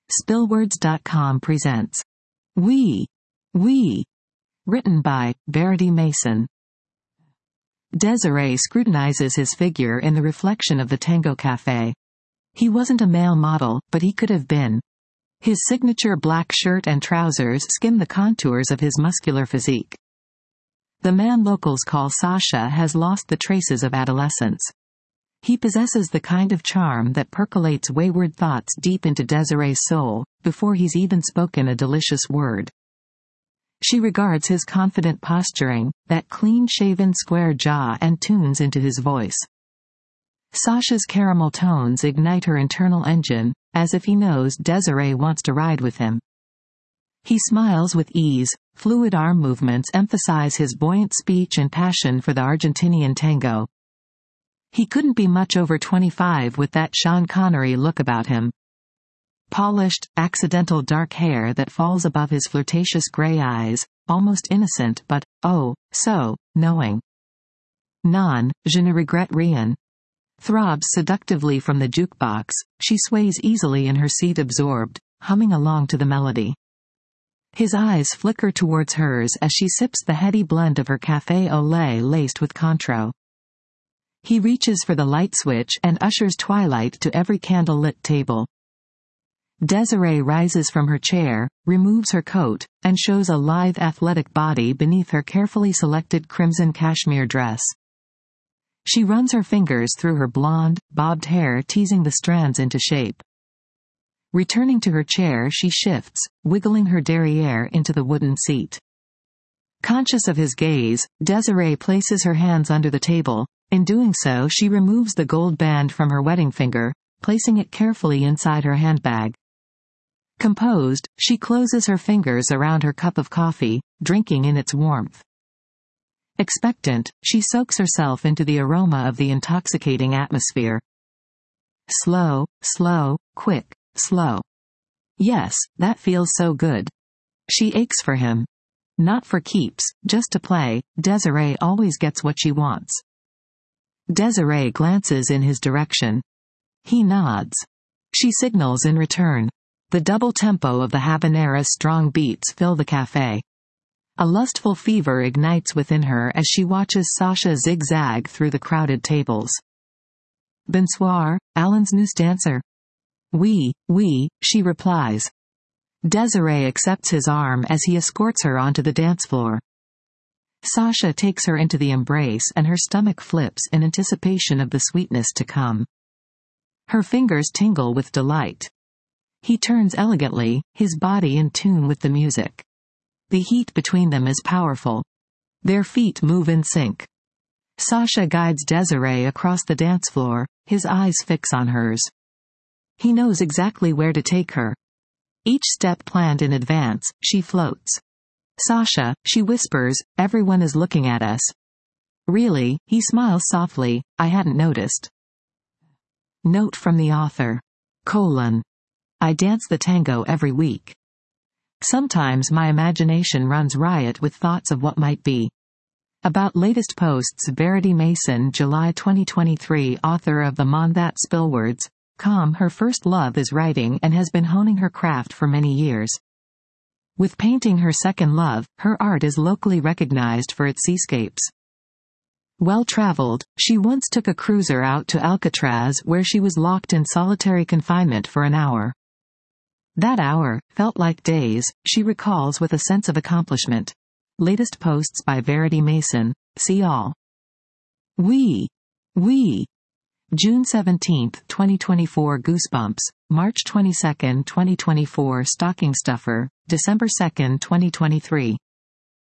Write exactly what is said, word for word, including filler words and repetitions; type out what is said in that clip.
Spillwords dot com presents We, We, written by Verity Mason. Desiree scrutinizes his figure in the reflection of the Tango Cafe. He wasn't a male model, but he could have been. His signature black shirt and trousers skim the contours of his muscular physique. The man locals call Sasha has lost the traces of adolescence. He possesses the kind of charm that percolates wayward thoughts deep into Desiree's soul, before he's even spoken a delicious word. She regards his confident posturing, that clean-shaven square jaw, and tunes into his voice. Sasha's caramel tones ignite her internal engine, as if he knows Desiree wants to ride with him. He smiles with ease, fluid arm movements emphasize his buoyant speech and passion for the Argentinian tango. He couldn't be much over twenty-five with that Sean Connery look about him. Polished, accidental dark hair that falls above his flirtatious gray eyes, almost innocent but, oh, so, knowing. Non, je ne regrette rien. Throbs seductively from the jukebox, she sways easily in her seat absorbed, humming along to the melody. His eyes flicker towards hers as she sips the heady blend of her café au lait laced with Cointreau. He reaches for the light switch and ushers twilight to every candle-lit table. Desiree rises from her chair, removes her coat, and shows a lithe athletic body beneath her carefully selected crimson cashmere dress. She runs her fingers through her blonde, bobbed hair, teasing the strands into shape. Returning to her chair, she shifts, wiggling her derriere into the wooden seat. Conscious of his gaze, Desiree places her hands under the table. In doing so, she removes the gold band from her wedding finger, placing it carefully inside her handbag. Composed, she closes her fingers around her cup of coffee, drinking in its warmth. Expectant, she soaks herself into the aroma of the intoxicating atmosphere. Slow, slow, quick, slow. Yes, that feels so good. She aches for him. Not for keeps, just to play. Desiree always gets what she wants. Desiree glances in his direction. He nods. She signals in return. The double tempo of the habanera's strong beats fill the cafe. A lustful fever ignites within her as she watches Sasha zigzag through the crowded tables. Bonsoir, Alan's news dancer. Oui, oui, she replies. Desiree accepts his arm as he escorts her onto the dance floor. Sasha takes her into the embrace and her stomach flips in anticipation of the sweetness to come. Her fingers tingle with delight. He turns elegantly, his body in tune with the music. The heat between them is powerful. Their feet move in sync. Sasha guides Desiree across the dance floor, his eyes fix on hers. He knows exactly where to take her. Each step planned in advance, she floats. Sasha, she whispers, everyone is looking at us. Really, he smiles softly, I hadn't noticed. Note from the author. Colon. I dance the tango every week. Sometimes my imagination runs riot with thoughts of what might be. About latest posts. Verity Mason, July twenty twenty-three. Author of the Mon That Spillwords. Com. Her first love is writing and has been honing her craft for many years. With painting her second love, her art is locally recognized for its seascapes. Well-traveled, she once took a cruiser out to Alcatraz where she was locked in solitary confinement for an hour. That hour felt like days, she recalls with a sense of accomplishment. Latest posts by Verity Mason, see all. We. We. June seventeenth, twenty twenty-four. Goosebumps, March twenty-second, twenty twenty-four. Stocking Stuffer, December second, twenty twenty-three.